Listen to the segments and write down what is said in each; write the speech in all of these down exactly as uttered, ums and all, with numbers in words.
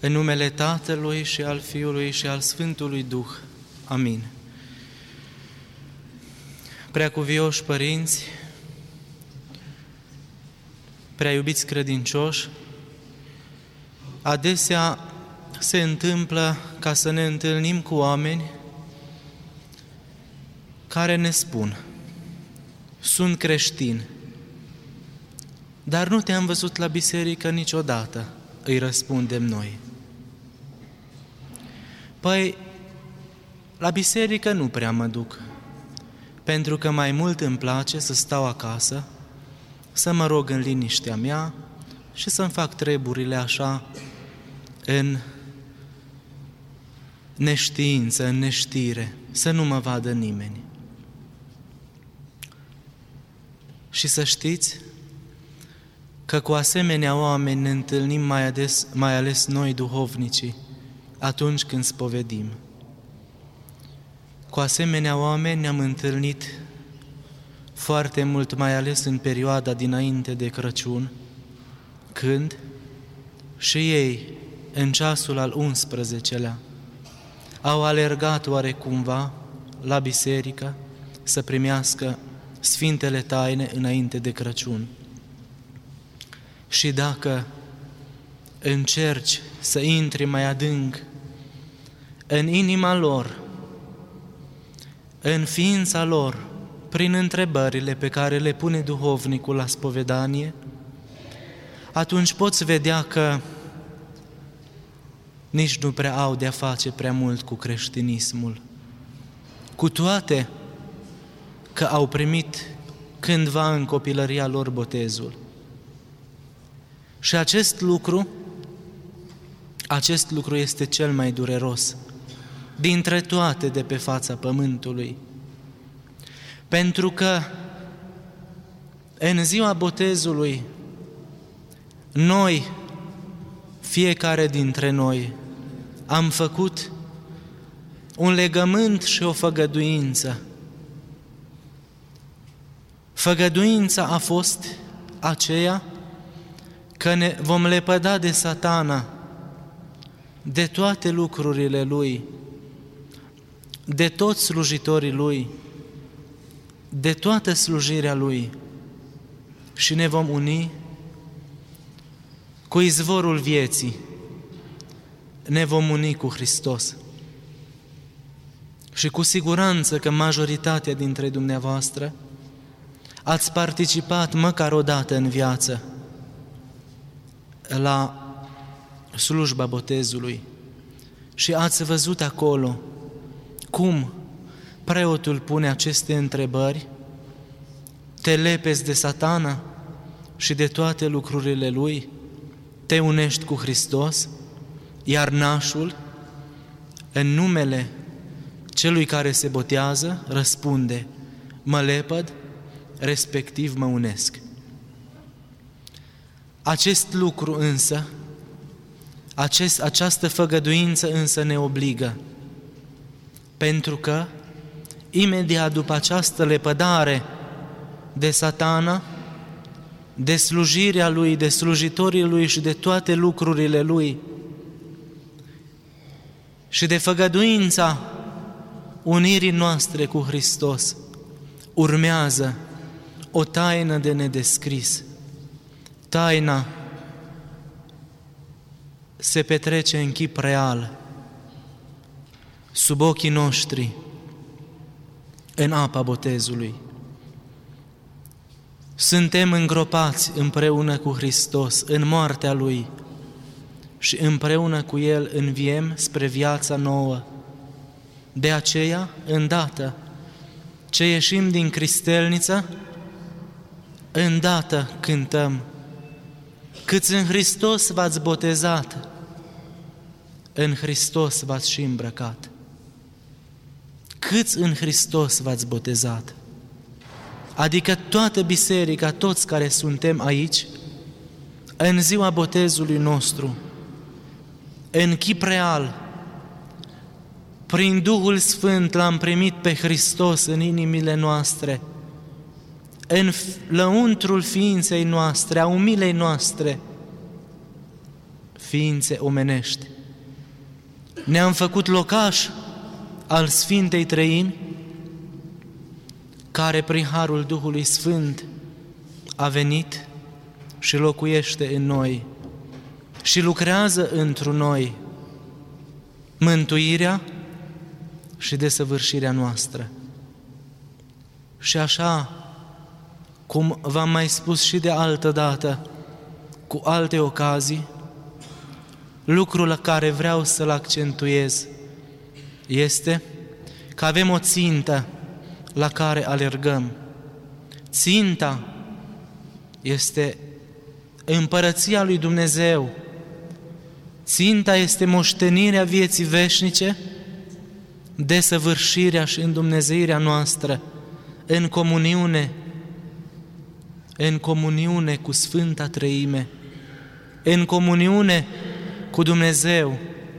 În numele Tatălui și al Fiului și al Sfântului Duh. Amin. Preacuvioși părinți, prea iubiți credincioși, adesea se întâmplă ca să ne întâlnim cu oameni care ne spun: sunt creștin, dar nu te-am văzut la biserică niciodată, îi răspundem noi. Păi, la biserică nu prea mă duc, pentru că mai mult îmi place să stau acasă, să mă rog în liniștea mea și să-mi fac treburile așa în neștiință, în neștire, să nu mă vadă nimeni. Și să știți că cu asemenea oameni ne întâlnim mai ales, mai ales noi duhovnicii atunci când spovedim. Cu asemenea oameni ne-am întâlnit foarte mult, mai ales în perioada dinainte de Crăciun, când și ei, în ceasul al unsprezecelea, au alergat oarecumva la biserică să primească Sfintele Taine înainte de Crăciun. Și dacă încerci să intri mai adânc în inima lor, în ființa lor, prin întrebările pe care le pune duhovnicul la spovedanie, atunci poți vedea că nici nu prea au de-a face prea mult cu creștinismul. Cu toate că au primit cândva în copilăria lor botezul. Și acest lucru, acest lucru este cel mai dureros dintre toate de pe fața pământului. Pentru că în ziua botezului, noi, fiecare dintre noi, am făcut un legământ și o făgăduință. Făgăduința a fost aceea că ne vom lepăda de Satana, de toate lucrurile lui, de toți slujitorii lui, de toată slujirea lui și ne vom uni cu izvorul vieții, ne vom uni cu Hristos. Și cu siguranță că majoritatea dintre dumneavoastră ați participat măcar o dată în viață la slujba botezului și ați văzut acolo cum preotul pune aceste întrebări: te lepezi de Satana și de toate lucrurile lui, te unești cu Hristos, iar nașul, în numele celui care se botează, răspunde: mă lepăd, respectiv mă unesc. Acest lucru însă, acest, această făgăduință însă ne obligă, pentru că imediat după această lepădare de Satana, de slujirea lui, de slujitorii lui și de toate lucrurile lui și de făgăduința unirii noastre cu Hristos, urmează o taină de nedescris. Taina se petrece în chip real, sub ochii noștri, în apa botezului. Suntem îngropați împreună cu Hristos în moartea Lui și împreună cu El înviem spre viața nouă. De aceea, îndată ce ieșim din cristelniță, îndată cântăm: câți în Hristos v-ați botezat, în Hristos v-ați și îmbrăcat. Câți în Hristos v-ați botezat? Adică toată biserica, toți care suntem aici, în ziua botezului nostru, în chip real, prin Duhul Sfânt l-am primit pe Hristos în inimile noastre, în lăuntrul ființei noastre, a umilei noastre, ființe omenești. Ne-am făcut locaș al Sfintei Treimi, care prin harul Duhului Sfânt a venit și locuiește în noi și lucrează întru noi mântuirea și desăvârșirea noastră. Și așa, cum v-am mai spus și de altă dată, cu alte ocazii, lucrul la care vreau să-l accentuez este că avem o țintă la care alergăm. Ținta este împărăția lui Dumnezeu. Ținta este moștenirea vieții veșnice, desăvârșirea și îndumnezeirea noastră în comuniune, în comuniune cu Sfânta Treime, în comuniune cu Dumnezeu,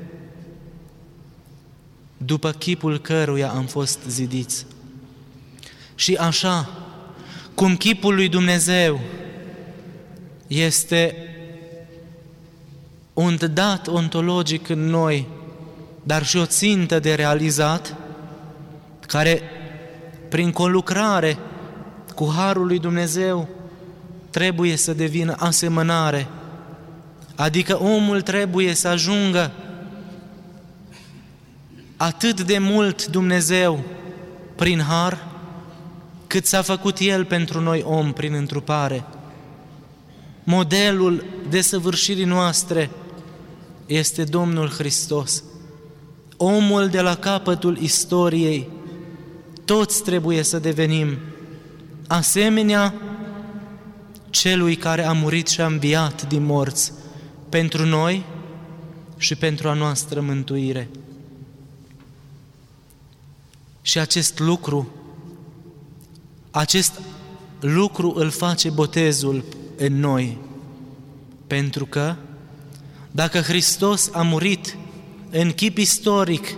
după chipul căruia am fost zidiți. Și așa, cum chipul lui Dumnezeu este un dat ontologic în noi, dar și o țintă de realizat, care prin conlucrare cu harul lui Dumnezeu trebuie să devină asemănare, adică omul trebuie să ajungă atât de mult Dumnezeu prin har, cât s-a făcut El pentru noi om prin întrupare. Modelul desăvârșirii noastre este Domnul Hristos. Omul de la capătul istoriei, toți trebuie să devenim asemenea celui care a murit și a înviat din morți pentru noi și pentru a noastră mântuire. Și acest lucru, acest lucru îl face botezul în noi, pentru că dacă Hristos a murit în chip istoric,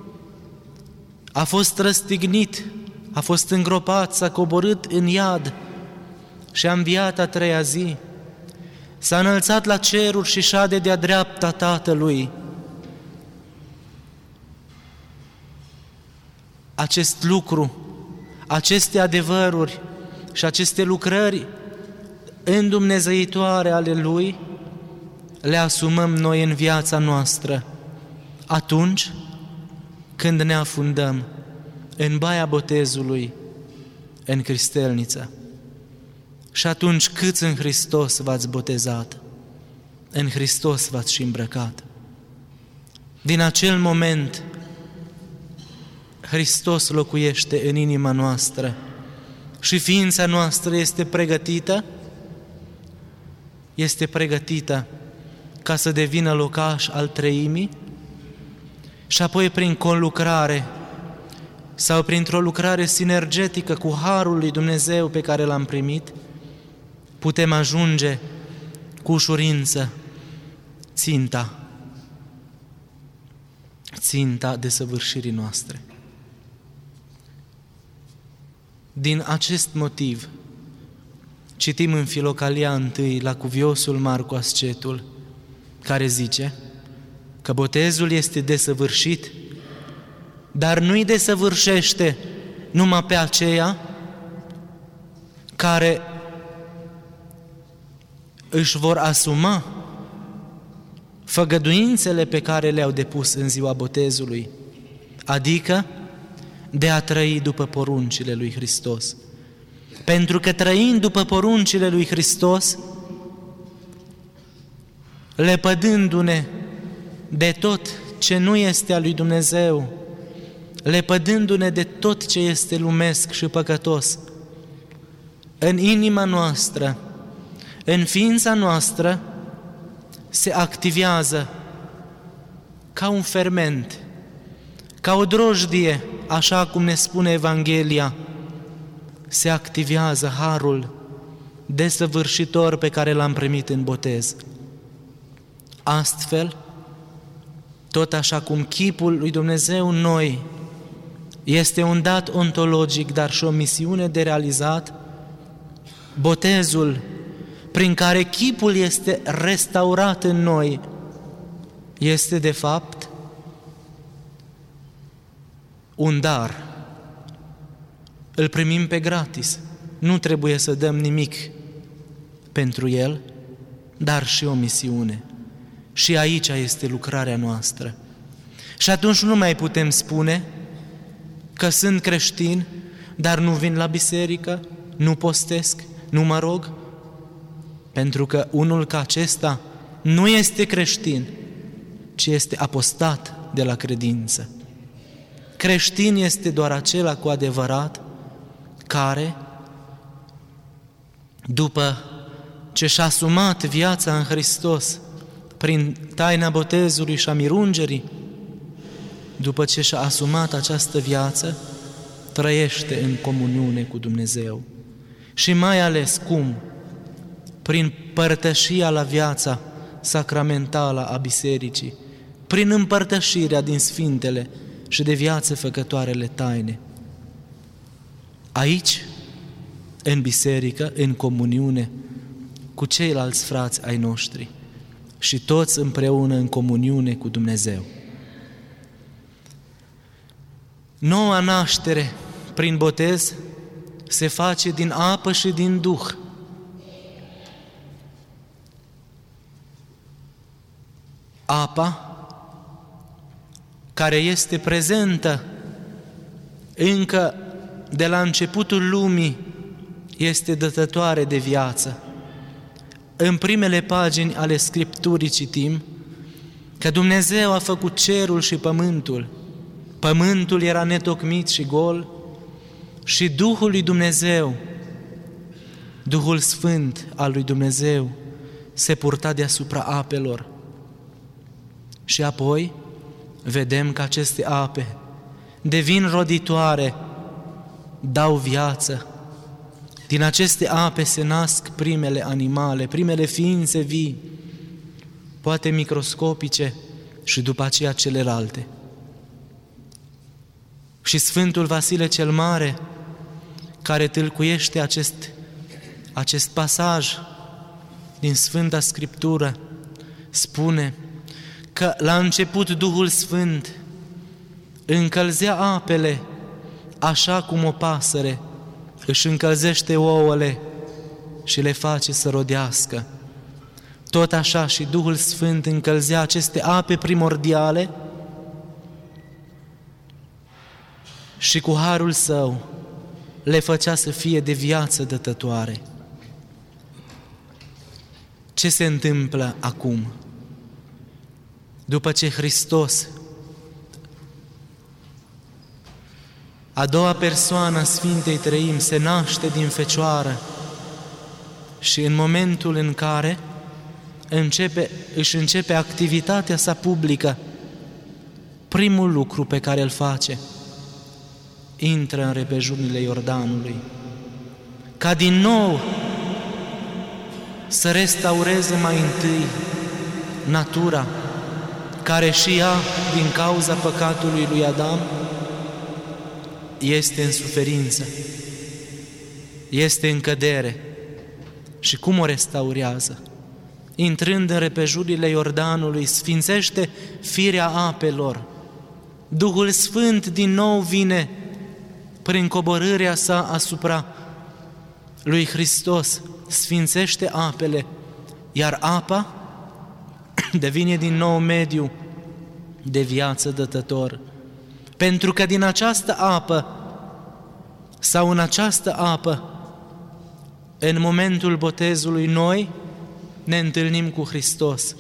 a fost răstignit, a fost îngropat, s-a coborât în iad și a înviat a treia zi, s-a înălțat la ceruri și șade de-a dreapta Tatălui. Acest lucru, aceste adevăruri și aceste lucrări îndumnezeitoare ale Lui le asumăm noi în viața noastră atunci când ne afundăm în baia botezului, în cristelniță. Și atunci câți în Hristos v-ați botezat, în Hristos v-ați și îmbrăcat. Din acel moment, Hristos locuiește în inima noastră și ființa noastră este pregătită, este pregătită ca să devină locaș al Treimii și apoi prin conlucrare sau printr-o lucrare sinergetică cu harul lui Dumnezeu pe care l-am primit, putem ajunge cu ușurință ținta, ținta desăvârșirii noastre. Din acest motiv, citim în Filocalia întâi la cuviosul Marcu Ascetul, care zice că botezul este desăvârșit, dar nu-i desăvârșește numai pe aceia care își vor asuma făgăduințele pe care le-au depus în ziua botezului, adică de a trăi după poruncile lui Hristos. Pentru că trăind după poruncile lui Hristos, lepădându-ne de tot ce nu este al lui Dumnezeu, lepădându-ne de tot ce este lumesc și păcătos, în inima noastră, în ființa noastră, se activează ca un ferment, ca o drojdie, așa cum ne spune Evanghelia, se activează harul desăvârșitor pe care l-am primit în botez. Astfel, tot așa cum chipul lui Dumnezeu în noi este un dat ontologic, dar și o misiune de realizat, botezul prin care chipul este restaurat în noi, este de fapt un dar. Îl primim pe gratis. Nu trebuie să dăm nimic pentru el, dar și o misiune. Și aici este lucrarea noastră. Și atunci nu mai putem spune că sunt creștin, dar nu vin la biserică, nu postesc, nu mă rog, pentru că unul ca acesta nu este creștin, ci este apostat de la credință. Creștin este doar acela cu adevărat care, după ce și-a asumat viața în Hristos prin taina botezului și a mirungerii, după ce și-a asumat această viață, trăiește în comuniune cu Dumnezeu. Și mai ales cum? Prin părtășia la viața sacramentală a bisericii, prin împărtășirea din sfintele și de viață făcătoarele taine. Aici, în biserică, în comuniune cu ceilalți frați ai noștri și toți împreună în comuniune cu Dumnezeu. Noua naștere prin botez se face din apă și din Duh. Apa, care este prezentă încă de la începutul lumii, este dătătoare de viață. În primele pagini ale Scripturii citim că Dumnezeu a făcut cerul și pământul. Pământul era netocmit și gol și Duhul lui Dumnezeu, Duhul Sfânt al lui Dumnezeu, se purta deasupra apelor. Și apoi vedem că aceste ape devin roditoare, dau viață. Din aceste ape se nasc primele animale, primele ființe vii, poate microscopice și după aceea celelalte. Și Sfântul Vasile cel Mare, care tâlcuiește acest, acest pasaj din Sfânta Scriptură, spune că la început Duhul Sfânt încălzea apele așa cum o pasăre își încălzește ouăle și le face să rodească. Tot așa și Duhul Sfânt încălzea aceste ape primordiale și cu harul Său le făcea să fie de viață dătătoare. Ce se întâmplă acum? După ce Hristos, a doua persoană a Sfintei Treimi, se naște din Fecioară și în momentul în care începe, își începe activitatea sa publică, primul lucru pe care îl face, intră în repejunile Iordanului, ca din nou să restaureze mai întâi natura, care și ea, din cauza păcatului lui Adam, este în suferință, este în cădere. Și cum o restaurează? Intrând în repejurile Iordanului, sfințește firea apelor. Duhul Sfânt din nou vine prin coborârea sa asupra lui Hristos, sfințește apele, iar apa devine din nou mediu de viață dătător. Pentru că din această apă sau în această apă, în momentul botezului, noi ne întâlnim cu Hristos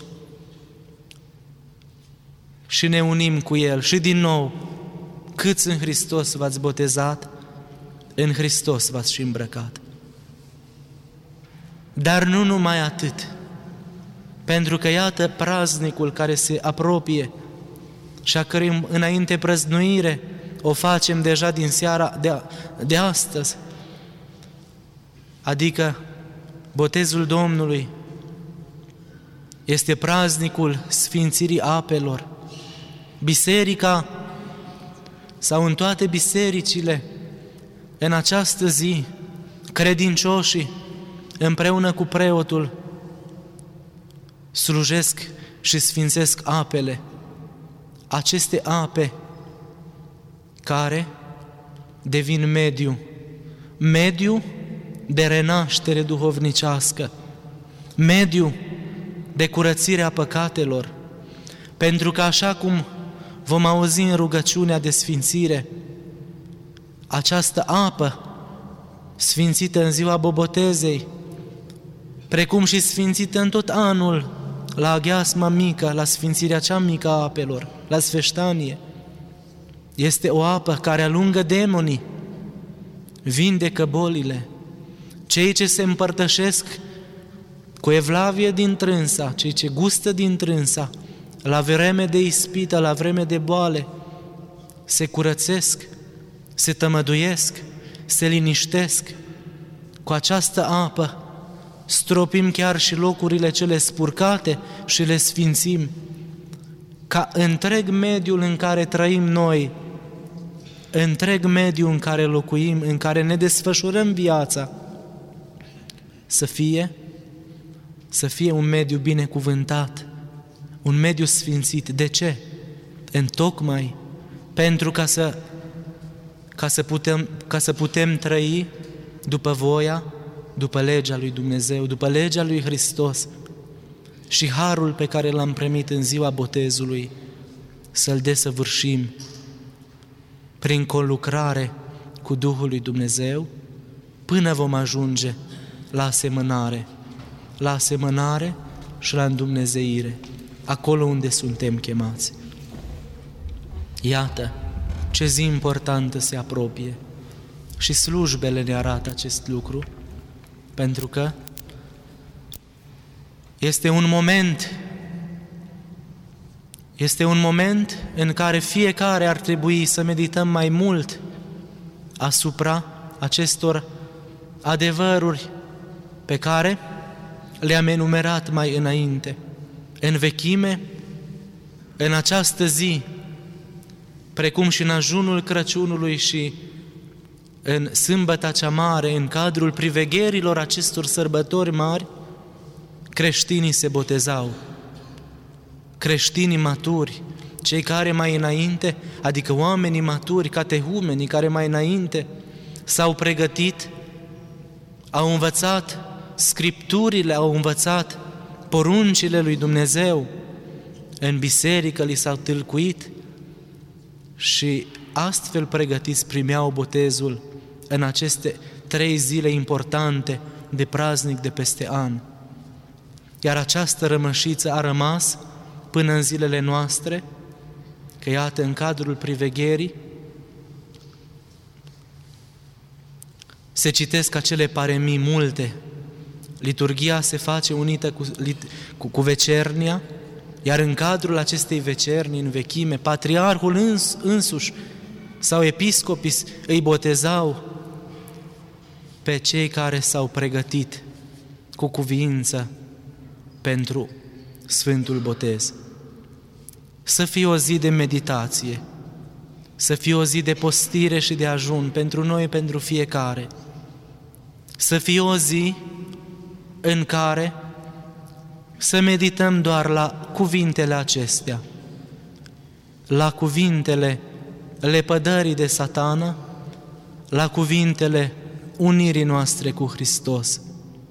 și ne unim cu El. Și din nou, câți în Hristos v-ați botezat, în Hristos v-ați și îmbrăcat. Dar nu numai atât, pentru că iată praznicul care se apropie și a cărui înainte prăznuire o facem deja din seara de, de astăzi, adică botezul Domnului, este praznicul sfințirii apelor. Biserica sau în toate bisericile, în această zi, credincioșii împreună cu preotul slujesc și sfințesc apele, aceste ape care devin mediu, mediu de renaștere duhovnicească, mediu de curățire a păcatelor, pentru că așa cum vom auzi în rugăciunea de sfințire, această apă sfințită în ziua Bobotezei, precum și sfințită în tot anul la aghiasma mică, la sfințirea cea mică a apelor, la sfeștanie, este o apă care alungă demonii, vindecă bolile. Cei ce se împărtășesc cu evlavie din trânsa, cei ce gustă din trânsa, la vreme de ispită, la vreme de boale, se curățesc, se tămăduiesc, se liniștesc. Cu această apă stropim chiar și locurile cele spurcate și le sfințim, ca întreg mediul în care trăim noi, întreg mediul în care locuim, în care ne desfășurăm viața, să fie, să fie un mediu binecuvântat, un mediu sfințit. De ce? Întocmai pentru ca să, ca să, putem, ca să putem trăi după voia, după legea lui Dumnezeu, după legea lui Hristos și harul pe care l-am primit în ziua botezului, să-l desăvârșim prin conlucrare cu Duhul lui Dumnezeu, până vom ajunge la asemănare, la asemănare și la îndumnezeire, acolo unde suntem chemați. Iată ce zi importantă se apropie și slujbele ne arată acest lucru, pentru că este un moment, este un moment în care fiecare ar trebui să medităm mai mult asupra acestor adevăruri pe care le-am enumerat mai înainte. În vechime, în această zi, precum și în ajunul Crăciunului și în sâmbăta cea mare, în cadrul privegherilor acestor sărbători mari, creștinii se botezau. Creștinii maturi, cei care mai înainte, adică oamenii maturi, catehumenii care mai înainte s-au pregătit, au învățat Scripturile, au învățat poruncile lui Dumnezeu, în biserică li s-au tâlcuit și astfel pregătiți primeau botezul în aceste trei zile importante de praznic de peste an. Iar această rămășiță a rămas până în zilele noastre, că iată, în cadrul privegherii se citesc acele paremii multe, liturghia se face unită cu, cu, cu vecernia, iar în cadrul acestei vecernii, în vechime, patriarhul îns, însuși sau episcopii îi botezau pe cei care s-au pregătit cu cuviință pentru Sfântul Botez. Să fie o zi de meditație, să fie o zi de postire și de ajun pentru noi, pentru fiecare. Să fie o zi în care să medităm doar la cuvintele acestea, la cuvintele lepădării de Satană, la cuvintele unirii noastre cu Hristos.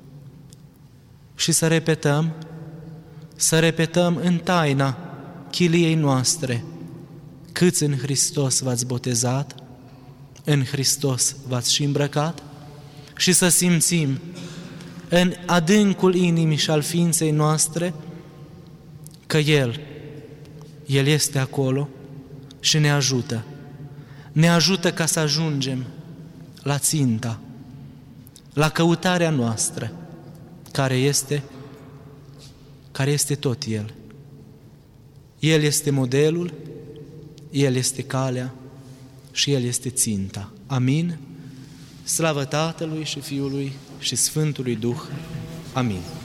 Și să repetăm, să repetăm în taina chiliei noastre: câți în Hristos v-ați botezat, în Hristos v-ați și îmbrăcat, și să simțim în adâncul inimii și al ființei noastre că El, El este acolo și ne ajută. Ne ajută ca să ajungem la ținta, la căutarea noastră, care este, care este tot El. El este modelul, El este calea și El este ținta. Amin? Slavă Tatălui și Fiului și Sfântului Duh. Amin.